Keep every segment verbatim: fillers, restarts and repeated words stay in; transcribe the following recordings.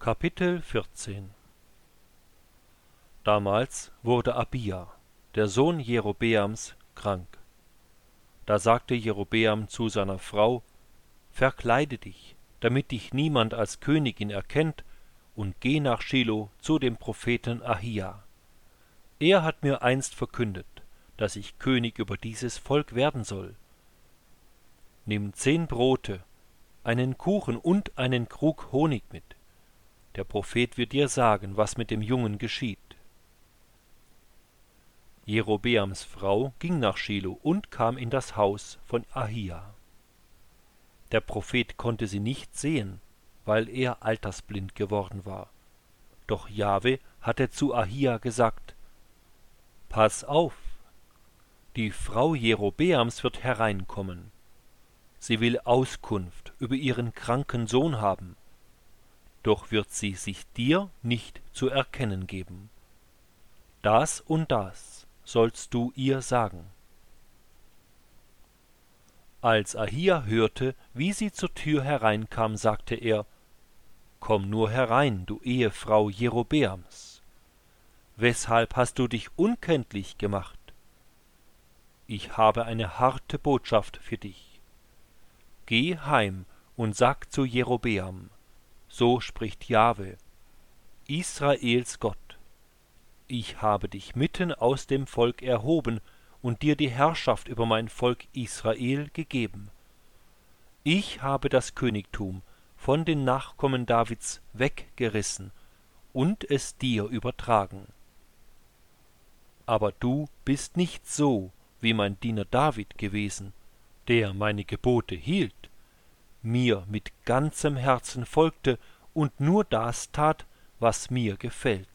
Kapitel vierzehn. Damals wurde Abia, der Sohn Jerobeams, krank. Da sagte Jerobeam zu seiner Frau: Verkleide dich, damit dich niemand als Königin erkennt, und geh nach Schilo zu dem Propheten Ahia. Er hat mir einst verkündet, dass ich König über dieses Volk werden soll. Nimm zehn Brote, einen Kuchen und einen Krug Honig mit. Der Prophet wird dir sagen, was mit dem Jungen geschieht. Jerobeams Frau ging nach Schilo und kam in das Haus von Ahia. Der Prophet konnte sie nicht sehen, weil er altersblind geworden war. Doch Jahwe hatte zu Ahia gesagt: Pass auf, die Frau Jerobeams wird hereinkommen. Sie will Auskunft über ihren kranken Sohn haben, doch wird sie sich dir nicht zu erkennen geben. Das und das sollst du ihr sagen. Als Ahia hörte, wie sie zur Tür hereinkam, sagte er: Komm nur herein, du Ehefrau Jerobeams. Weshalb hast du dich unkenntlich gemacht? Ich habe eine harte Botschaft für dich. Geh heim und sag zu Jerobeam: So spricht Jahwe, Israels Gott: Ich habe dich mitten aus dem Volk erhoben und dir die Herrschaft über mein Volk Israel gegeben. Ich habe das Königtum von den Nachkommen Davids weggerissen und es dir übertragen. Aber du bist nicht so wie mein Diener David gewesen, der meine Gebote hielt, mir mit ganzem Herzen folgte und nur das tat, was mir gefällt.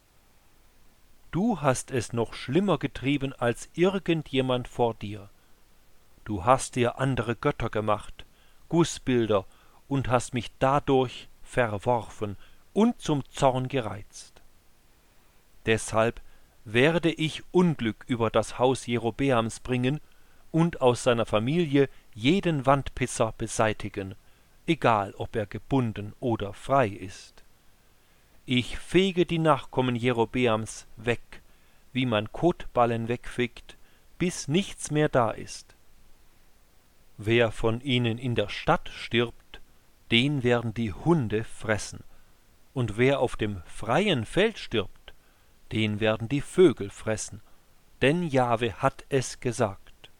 Du hast es noch schlimmer getrieben als irgendjemand vor dir. Du hast dir andere Götter gemacht, Gussbilder, und hast mich dadurch verworfen und zum Zorn gereizt. Deshalb werde ich Unglück über das Haus Jerobeams bringen und aus seiner Familie jeden Wandpisser beseitigen, egal ob er gebunden oder frei ist. Ich fege die Nachkommen Jerobeams weg, wie man Kotballen wegfegt, bis nichts mehr da ist. Wer von ihnen in der Stadt stirbt, den werden die Hunde fressen, und wer auf dem freien Feld stirbt, den werden die Vögel fressen, denn Jahwe hat es gesagt.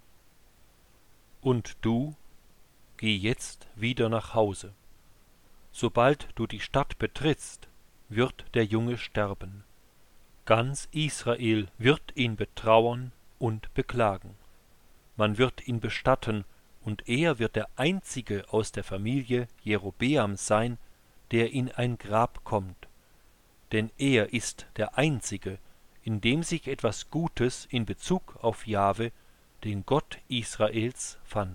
Und du, geh jetzt wieder nach Hause. Sobald du die Stadt betrittst, wird der Junge sterben. Ganz Israel wird ihn betrauern und beklagen. Man wird ihn bestatten, und er wird der Einzige aus der Familie Jerobeams sein, der in ein Grab kommt. Denn er ist der Einzige, in dem sich etwas Gutes in Bezug auf Jahwe, den Gott Israels, fand.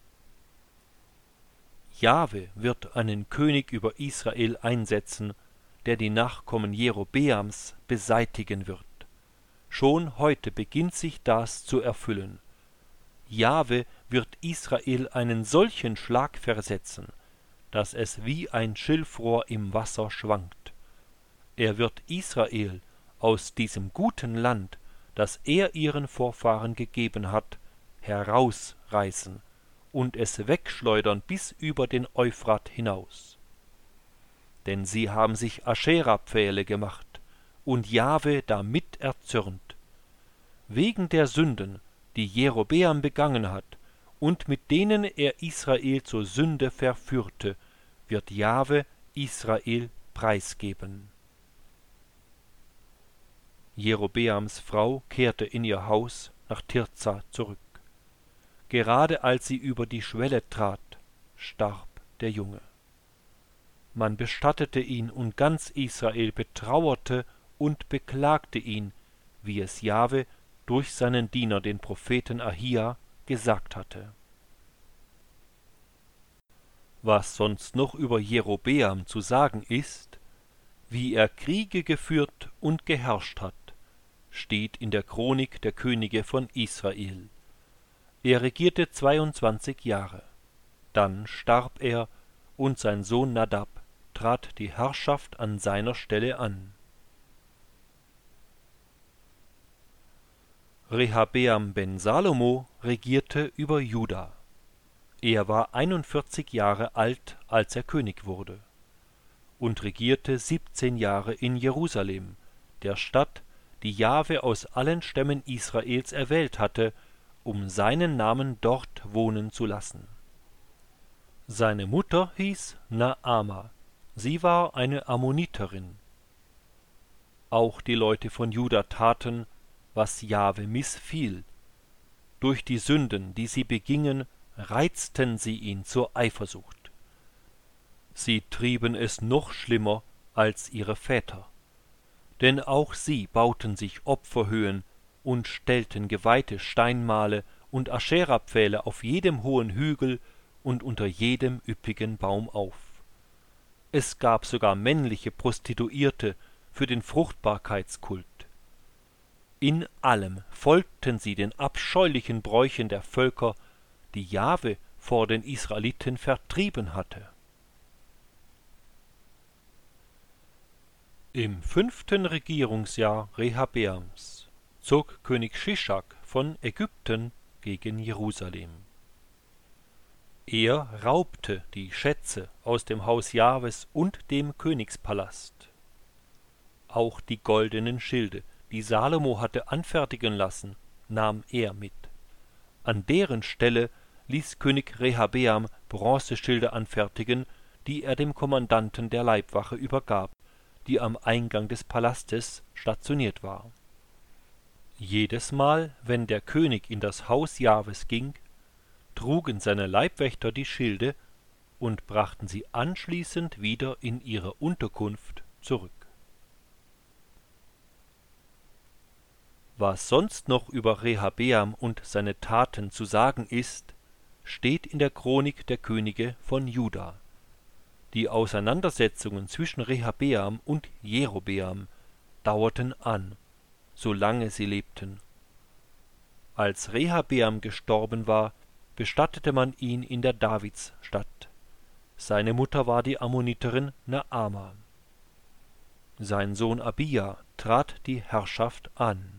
Jahwe wird einen König über Israel einsetzen, der die Nachkommen Jerobeams beseitigen wird. Schon heute beginnt sich das zu erfüllen. Jahwe wird Israel einen solchen Schlag versetzen, dass es wie ein Schilfrohr im Wasser schwankt. Er wird Israel aus diesem guten Land, das er ihren Vorfahren gegeben hat, herausreißen und es wegschleudern bis über den Euphrat hinaus. Denn sie haben sich Aschera-Pfähle gemacht und Jahwe damit erzürnt. Wegen der Sünden, die Jerobeam begangen hat und mit denen er Israel zur Sünde verführte, wird Jahwe Israel preisgeben. Jerobeams Frau kehrte in ihr Haus nach Tirza zurück. Gerade als sie über die Schwelle trat, starb der Junge. Man bestattete ihn, und ganz Israel betrauerte und beklagte ihn, wie es Jahwe durch seinen Diener, den Propheten Ahia, gesagt hatte. Was sonst noch über Jerobeam zu sagen ist, wie er Kriege geführt und geherrscht hat, steht in der Chronik der Könige von Israel. Er regierte zweiundzwanzig Jahre. Dann starb er, und sein Sohn Nadab trat die Herrschaft an seiner Stelle an. Rehabeam ben Salomo regierte über Juda. Er war einundvierzig Jahre alt, als er König wurde, und regierte siebzehn Jahre in Jerusalem, der Stadt, die Jahwe aus allen Stämmen Israels erwählt hatte, um seinen Namen dort wohnen zu lassen. Seine Mutter hieß Naama, sie war eine Ammoniterin. Auch die Leute von Juda taten, was Jahwe missfiel. Durch die Sünden, die sie begingen, reizten sie ihn zur Eifersucht. Sie trieben es noch schlimmer als ihre Väter. Denn auch sie bauten sich Opferhöhen und stellten geweihte Steinmale und Aschera-Pfähle auf jedem hohen Hügel und unter jedem üppigen Baum auf. Es gab sogar männliche Prostituierte für den Fruchtbarkeitskult. In allem folgten sie den abscheulichen Bräuchen der Völker, die Jahwe vor den Israeliten vertrieben hatte. Im fünften Regierungsjahr Rehabeams zog König Schischak von Ägypten gegen Jerusalem. Er raubte die Schätze aus dem Haus Jahwes und dem Königspalast. Auch die goldenen Schilde, die Salomo hatte anfertigen lassen, nahm er mit. An deren Stelle ließ König Rehabeam Bronzeschilde anfertigen, die er dem Kommandanten der Leibwache übergab, die am Eingang des Palastes stationiert war. Jedes Mal, wenn der König in das Haus Jahwes ging, trugen seine Leibwächter die Schilde und brachten sie anschließend wieder in ihre Unterkunft zurück. Was sonst noch über Rehabeam und seine Taten zu sagen ist, steht in der Chronik der Könige von Juda. Die Auseinandersetzungen zwischen Rehabeam und Jerobeam dauerten an, solange sie lebten. Als Rehabeam gestorben war, bestattete man ihn in der Davidsstadt. Seine Mutter war die Ammoniterin Naama. Sein Sohn Abija trat die Herrschaft an.